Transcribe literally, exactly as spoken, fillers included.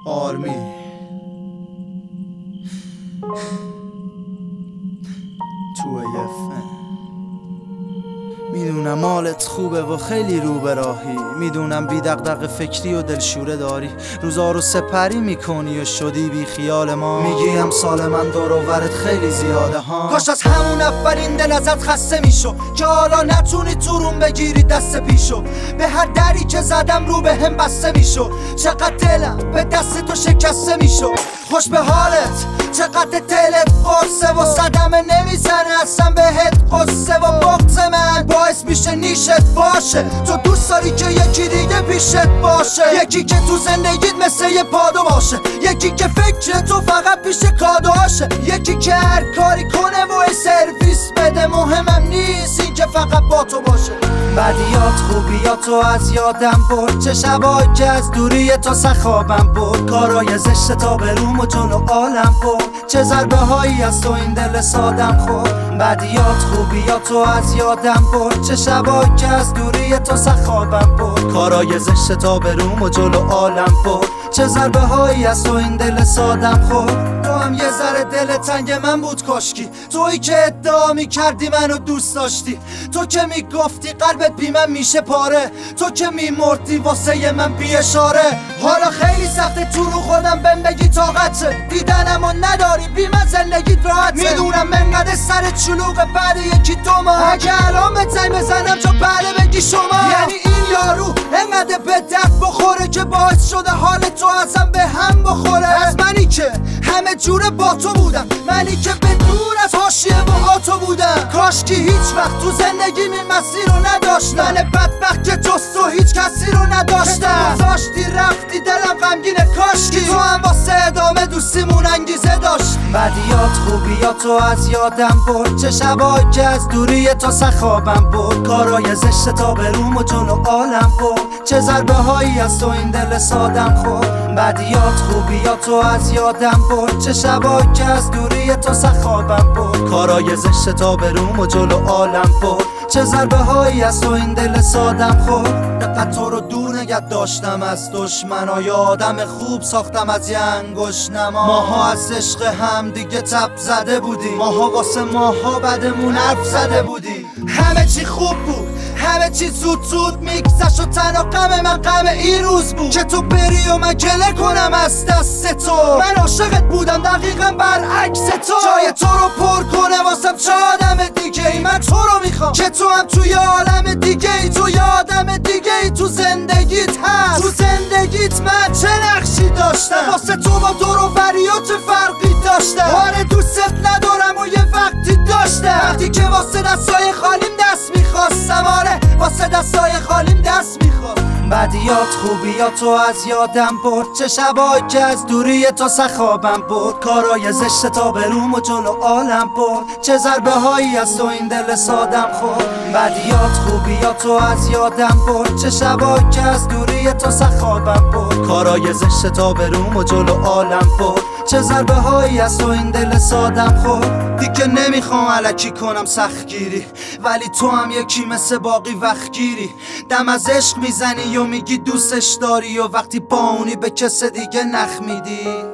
آرمی تو یفن میدونم حالت خوبه و خیلی رو به راهی، میدونم بی دغدغه فکری و دلشوره داری، روزا رو سپری میکنی و شدی بی خیال ما. میگی امسال من دور و برت خیلی زیاده ها، کاش از همون اولین دل ازت خسته میشو که حالا نتونی تو روم بگیری دست پیشو. به هر دری که زدم رو به هم بسته میشو، چقدر دلم به دست تو شکسته میشو. خوش به حالت چقدر دلت قرصه و صدمه نمیزنه اصلا بهت قصه و بغض من باعث میشه نیشت باشه. تو دوست داری که یکی دیگه پیشت باشه، یکی که تو زندگیت مثل یه پادو باشه، یکی که فکر تو فقط پیش کادوهاشه، یکی که هر کاری کنه و سرویس بده. مهمم نیست این که فقط با تو باشه. بدیات خوبیاتو از یادم برد، چه شبایی که از دوری تو سخابم برد، کارای زشت تا به روم و جلو عالم برد، چه ضربه هایی از تو این دل سادم خورد. بدیات خوبیاتو از یادم برد، چه شبایی که از دوری تو سخابم برد، کارای زشت تا به روم و جلو عالم برد، چه ضربه هایی از تو این دل سادم خورد. تو هم یه ذره دل تنگ من بود کاشکی، تویی که ادعا میکردی منو دوست داشتی، تو که میگفتی قلبت بی من میشه پاره، تو که میمردی واسه من بی اشاره. حالا خیلی سخته تو رو خودم بهم بگی طاقته، دیدنمو نداری بی من زندگیت راحته. میدونم انقدر سرت شلوغه بعد یکی دو ماه، اگه الان به زنگ بزنم تو بله بگی شما. یعنی این یارو انقدر به درد بخوره که باعث شده حال تو ازم به هم بخوره. از منی که همه جوره با تو بودم، منی که به دور از حاشیه و تو بودم، کاش که هیچ وقت تو زندگی این مسیر رو نداشتم. من بدبخت که جز تو هیچ کسی رو نداشتم، گذاشتی رفتی دلم غمگینه، کاش که تو هم واسه ادامه دوستیمون انگیزه داشت. بدیات خوبیاتو از یادم برد، چه شبایی که از دوری تو سخابم برد، کارای زشت تا به روم و جلو عالم برد، چه ضربه هایی از تو این دل سادم خورد. بدیات خوبیاتو از یادم برد، چه شبایی که از دوری تو سخابم برد، کارای زشت تا به روم و جلو عالم برد، چه ضربه هایی از تو این دل سادم خورد. دقیقا تو رو دور نگه داشتم از دشمنا، یه آدم خوب ساختم از یه انگشت نما. ماها از عشق هم دیگه تب زده بودیم، ماها واسه ماها بدمون حرف زده بودیم. همه چی خوب بود، همه چی زود زود میگذشت و تنها غم من غم این روز بود که تو بری و من گله کنم از دست تو. من عاشقت بودم دقیقا برعکس تو، جای تو رو پر کنه واسم چه آدم دیگه ای. من تو رو میخوام که تو هم توی عالم دیگه ای، تو یه آدم دیگه ای تو زندگیت هست. تو زندگیت من چه نقشی داشتم، واسه تو با دور و بریات چه فرقی داشتم. آره دوستت ندارم و یه وقتی داشتم، وقتی که واسه دستای خالیم دست میخواستم، آره واسه دستای خالیم دست میخواست. بدیات خوبیاتو از یادم برد، چه شبایی که از دوری تو سخابم برد، کارای زشت تا به روم و جلو عالم برد، چه ضربه هایی از تو این دل سادم خورد. بدیات خوبیاتو از یادم برد، چه شبایی که از دوری تو سخابم برد، کارای زشت تا به روم و جلو عالم برد، چه ضربه هایی از تو این دل سادم خورد. دیگه نمیخوام الکی کنم سختگیری، ولی تو هم یکی مثل باقی وقتگیری، دم از عشق میزنی و میگی دوستش داری و وقتی با اونی به کس دیگه نخ میدی.